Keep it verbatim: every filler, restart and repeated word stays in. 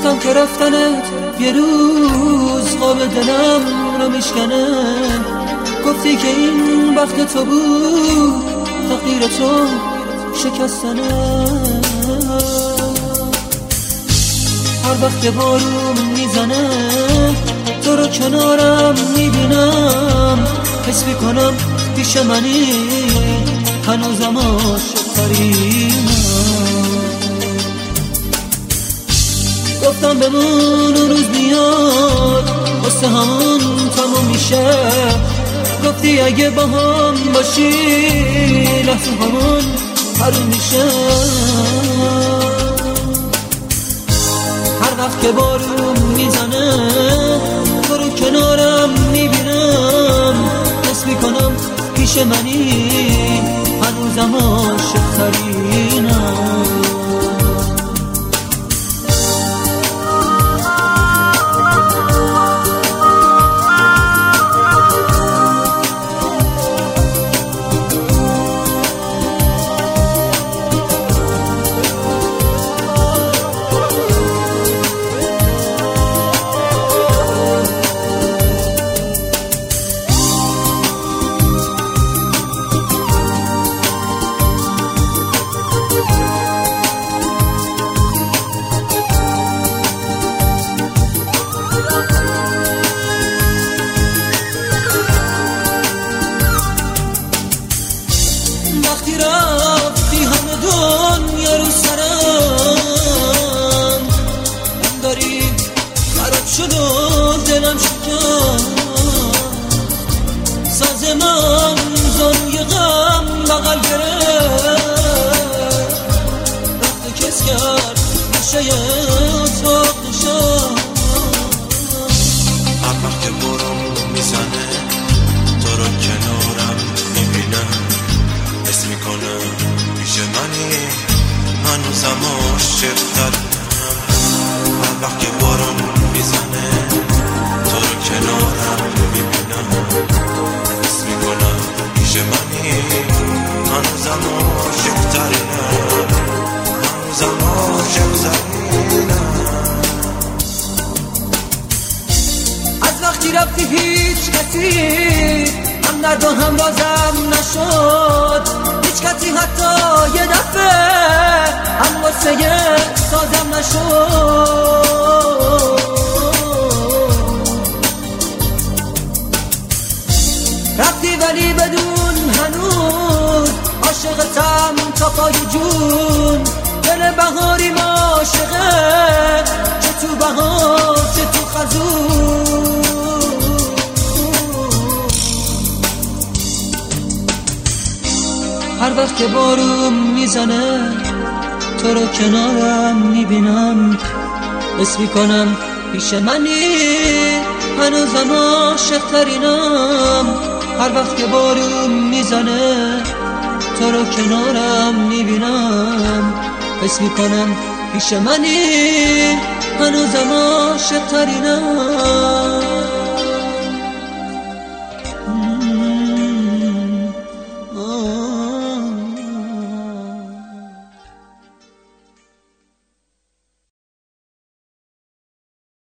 گفتم که رفتنت یه روز قاب دلم رو میشکنه. گفتی که این وقت تو بود، تقدیر تو شکستنه. هر وقت که بارون میزنه تو رو کنارم میبینم، حس میکنم پیش منی هنوزم عاشق‌ترینم. گفتم بمون اون روز میاد واسه همون تموم میشه. گفتی اگه با هم باشی لحظه همون حروم میشه. هر وقت که بارون میزنه تو رو کنارم میبینم، حس میکنم پیش منی هنوزم عاشق‌ترینم. وقتی رفتی همه دنیا رو سرم، من داری خراب شد و دلم شکست. ساز من زانوی غم بغل گرفت، رفت و کس کرد نشه اتاق نشست. هر وقت که برم میزنه تو رو کنارم میبینم، حس میکنم پیش منی هنوزم عاشق‌ترینم. هر وقت که بارون میزنه تو رو کنارم میبینم، حس میکنم پیش منی هنوزم عاشق‌ترینم. هنوزم عاشق‌ترینم. از وقتی رفتی هیچ کسی هم درد و هم رازم نشد. هیچ کسی حتی یه دفعه هم واسه سازم نشد. رفتی ولی بدون هنوز عاشقتم تا پای جون. دل بهاری عاشقه، چه تو بهار چه تو خزون. هر وقت که بارون میزنه تو رو کنارم میبینم، حس میکنم پیش منی هنوزم عاشق‌ترینم. هر وقت که بارون میزنه تو رو کنارم میبینم، حس میکنم پیش منی هنوزم عاشق‌ترینم.